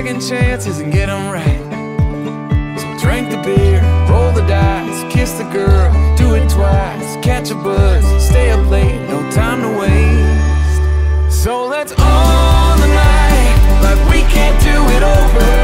second chances and get them right. So drink the beer, roll the dice, kiss the girl, do it twice, catch a buzz, stay up late, no time to waste. So let's own the night like we can't do it over.